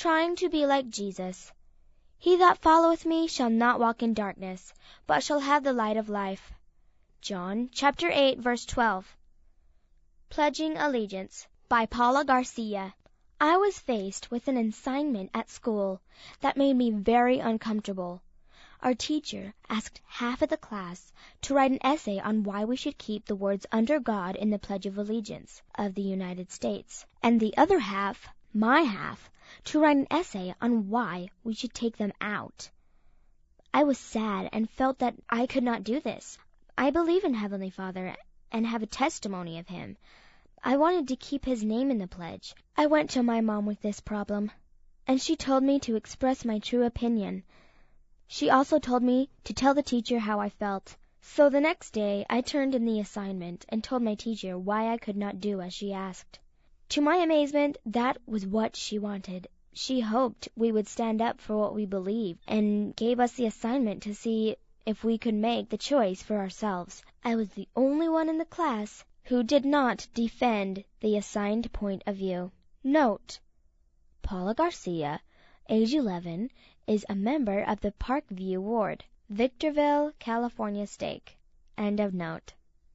trying to be like Jesus. He that followeth me shall not walk in darkness, but shall have the light of life. John chapter 8, verse 12. Pledging Allegiance by Paula Garcia. I was faced with an assignment at school that made me very uncomfortable. Our teacher asked half of the class to write an essay on why we should keep the words "under God" in the Pledge of Allegiance of the United States, and the other half, my half, to write an essay on why we should take them out. I was sad and felt that I could not do this. I believe in Heavenly Father and have a testimony of Him. I wanted to keep His name in the pledge. I went to my mom with this problem, and she told me to express my true opinion. She also told me to tell the teacher how I felt. So the next day I turned in the assignment and told my teacher why I could not do as she asked. To my amazement, that was what she wanted. She hoped we would stand up for what we believed and gave us the assignment to see if we could make the choice for ourselves. I was the only one in the class who did not defend the assigned point of view. Note: Paula Garcia, age 11, is a member of the Parkview Ward, Victorville, California Stake. End of note.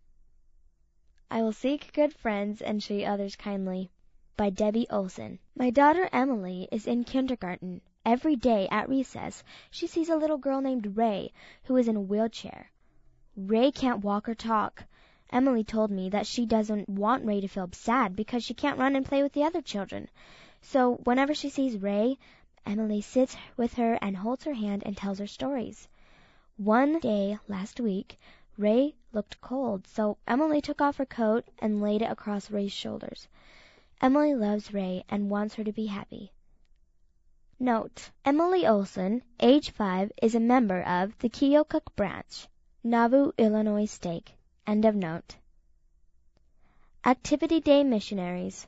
I Will Seek Good Friends and Treat Others Kindly by Debbie Olson. My daughter Emily is in kindergarten. Every day at recess, she sees a little girl named Ray who is in a wheelchair. Ray can't walk or talk. Emily told me that she doesn't want Ray to feel sad because she can't run and play with the other children. So whenever she sees Ray, Emily sits with her and holds her hand and tells her stories. One day last week, Ray looked cold, so Emily took off her coat and laid it across Ray's shoulders. Emily loves Ray and wants her to be happy. Note: Emily Olson, age 5, is a member of the Keokuk branch, Nauvoo, Illinois Stake. End of note. Activity Day Missionaries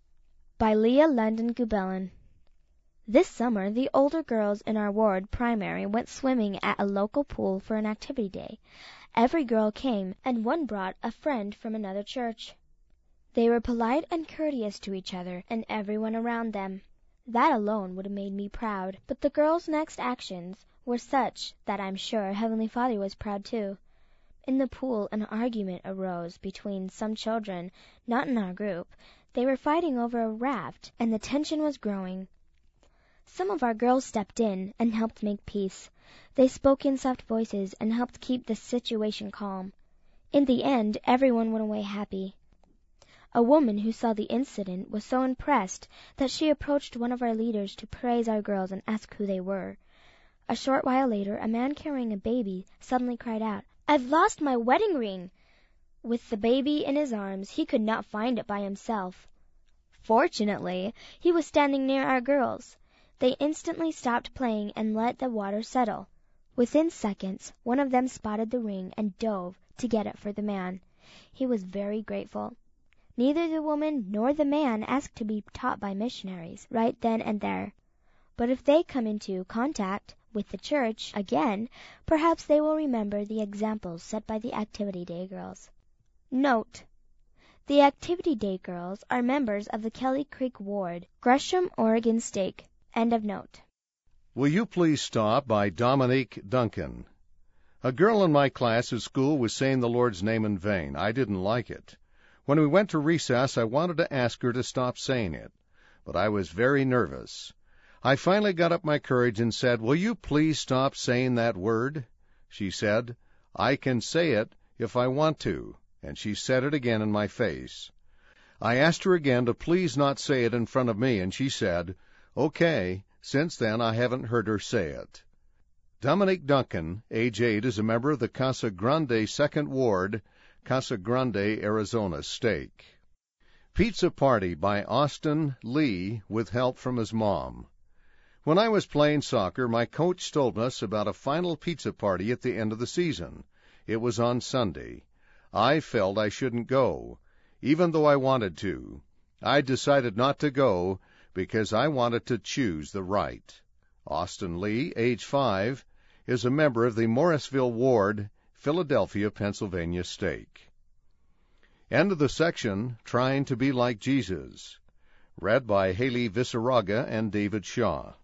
by Leah London Gubelin. This summer, the older girls in our ward primary went swimming at a local pool for an activity day. Every girl came, and one brought a friend from another church. They were polite and courteous to each other and everyone around them. That alone would have made me proud, but the girls' next actions were such that I'm sure Heavenly Father was proud too. In the pool, an argument arose between some children not in our group. They were fighting over a raft, and the tension was growing. Some of our girls stepped in and helped make peace. They spoke in soft voices and helped keep the situation calm. In the end, everyone went away happy. A woman who saw the incident was so impressed that she approached one of our leaders to praise our girls and ask who they were. A short while later, a man carrying a baby suddenly cried out, "I've lost my wedding ring!" With the baby in his arms, he could not find it by himself. Fortunately, he was standing near our girls. They instantly stopped playing and let the water settle. Within seconds, one of them spotted the ring and dove to get it for the man. He was very grateful. Neither the woman nor the man asked to be taught by missionaries right then and there. But if they come into contact with the church again, perhaps they will remember the examples set by the Activity Day girls. Note: the Activity Day girls are members of the Kelly Creek Ward, Gresham, Oregon Stake. End of note. Will You Please Stop by Dominique Duncan. A girl in my class at school was saying the Lord's name in vain. I didn't like it. When we went to recess, I wanted to ask her to stop saying it, but I was very nervous. I finally got up my courage and said, "Will you please stop saying that word?" She said, "I can say it if I want to," and she said it again in my face. I asked her again to please not say it in front of me, and she said, "Okay." Since then, I haven't heard her say it. Dominique Duncan, age 8, is a member of the Casa Grande 2nd Ward, Casa Grande, Arizona Stake. Pizza Party by Austin Lee with help from his mom. When I was playing soccer, my coach told us about a final pizza party at the end of the season. It was on Sunday. I felt I shouldn't go, even though I wanted to. I decided not to go because I wanted to choose the right. Austin Lee, age 5, is a member of the Morrisville Ward, Philadelphia, Pennsylvania Stake. End of the section, Trying to Be Like Jesus. Read by Haley Visaraga and David Shaw.